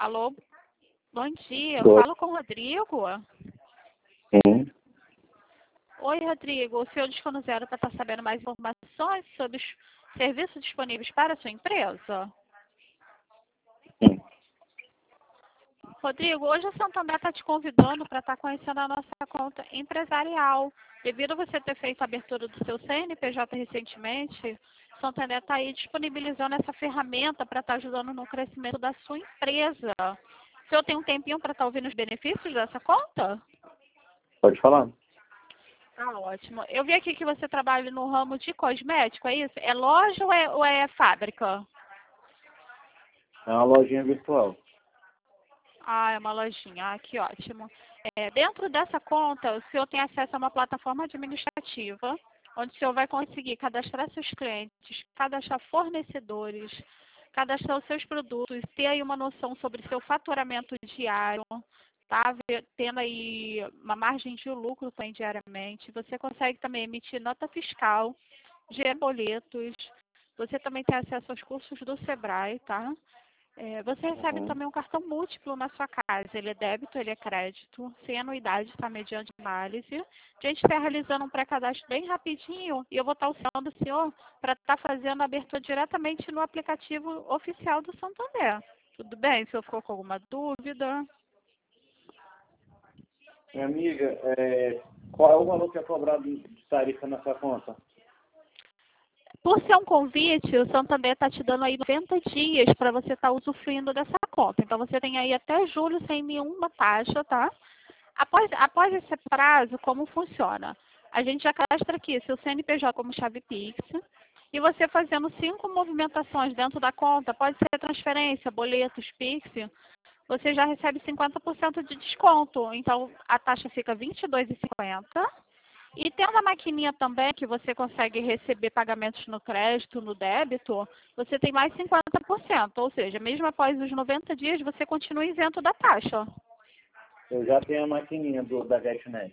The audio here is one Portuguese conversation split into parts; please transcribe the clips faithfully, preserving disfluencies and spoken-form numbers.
Alô, bom dia. Eu Tô. falo com o Rodrigo. Sim. Oi, Rodrigo. O senhor discou no zero para estar sabendo mais informações sobre os serviços disponíveis para a sua empresa? Sim. Rodrigo, hoje a Santander está te convidando para estar conhecendo a nossa conta empresarial. Devido a você ter feito a abertura do seu C N P J recentemente, a Santander está aí disponibilizando essa ferramenta para estar ajudando no crescimento da sua empresa. O senhor tem um tempinho para estar ouvindo os benefícios dessa conta? Pode falar. Ah, ótimo. Eu vi aqui que você trabalha no ramo de cosmético, é isso? É loja ou é, ou é fábrica? É uma lojinha virtual. Ah, é uma lojinha. Ah, que ótimo. É, dentro dessa conta, o senhor tem acesso a uma plataforma administrativa, onde o senhor vai conseguir cadastrar seus clientes, cadastrar fornecedores, cadastrar os seus produtos, ter aí uma noção sobre seu faturamento diário, tá? Ver- Tendo aí uma margem de lucro também diariamente. Você consegue também emitir nota fiscal, gerar boletos. Você também tem acesso aos cursos do Sebrae, tá? É, você recebe Uhum. também um cartão múltiplo na sua casa. Ele é débito, ele é crédito, sem anuidade, está mediante análise. A gente está realizando um pré-cadastro bem rapidinho e eu vou estar auxiliando o senhor para estar fazendo a abertura diretamente no aplicativo oficial do Santander. Tudo bem? O senhor ficou com alguma dúvida? Minha amiga, é, qual é o valor que é cobrado de tarifa nessa conta? Por ser um convite, o Santander está te dando aí noventa dias para você estar usufruindo dessa conta. Então, você tem aí até julho sem nenhuma taxa, tá? Após, após esse prazo, como funciona? A gente já cadastra aqui seu C N P J como chave Pix. E você fazendo cinco movimentações dentro da conta, pode ser transferência, boletos, Pix, você já recebe cinquenta por cento de desconto. Então, a taxa fica vinte e dois reais e cinquenta centavos. E tendo a maquininha também, que você consegue receber pagamentos no crédito, no débito, você tem mais cinquenta por cento. Ou seja, mesmo após os noventa dias, você continua isento da taxa. Eu já tenho a maquininha do, da GetNet.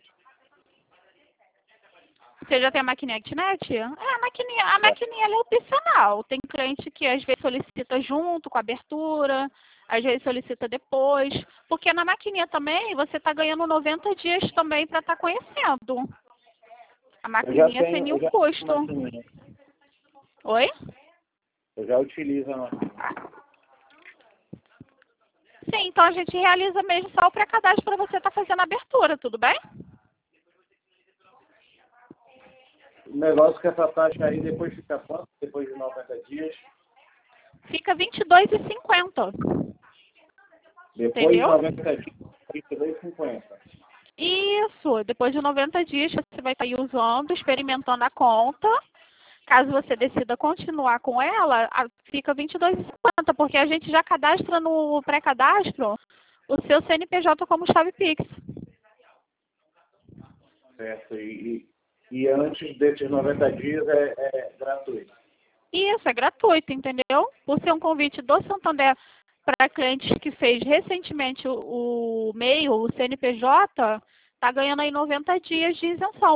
Você já tem a maquininha GetNet? É, a maquininha, a Já. maquininha ela é opcional. Tem cliente que às vezes solicita junto com a abertura, às vezes solicita depois. Porque na maquininha também você está ganhando noventa dias também para estar conhecendo. A Eu já maquininha sem tenho, eu nenhum já tenho a custo. maquininha. Oi? Eu já utilizo a maquininha. Sim, então a gente realiza mesmo só o pré-cadastro para você estar fazendo a abertura, tudo bem? O negócio que essa taxa aí depois fica quanto? Depois de noventa dias? Fica vinte e dois reais e cinquenta centavos. Depois de Entendeu? noventa dias, trinta e dois e cinquenta. Isso, depois de noventa dias você vai estar aí usando, experimentando a conta. Caso você decida continuar com ela, a- fica vinte e dois reais e cinquenta centavos, porque a gente já cadastra no pré-cadastro o seu C N P J como chave Pix. Certo. E, e, e antes desses noventa dias é, é gratuito. Isso, é gratuito, entendeu? Por ser um convite do Santander para clientes que fez recentemente o, o M E I, o C N P J, tá ganhando aí noventa dias de isenção.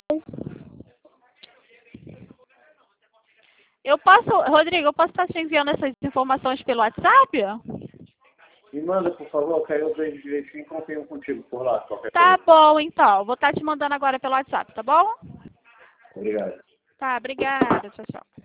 Eu posso, Rodrigo, eu posso estar te enviando essas informações pelo WhatsApp? Me manda, por favor, que aí eu vejo direitinho e confio contigo por lá, qualquer Tá coisa. bom, então. Vou estar te mandando agora pelo WhatsApp, tá bom? Obrigado. Tá, obrigada. Tchau, tchau.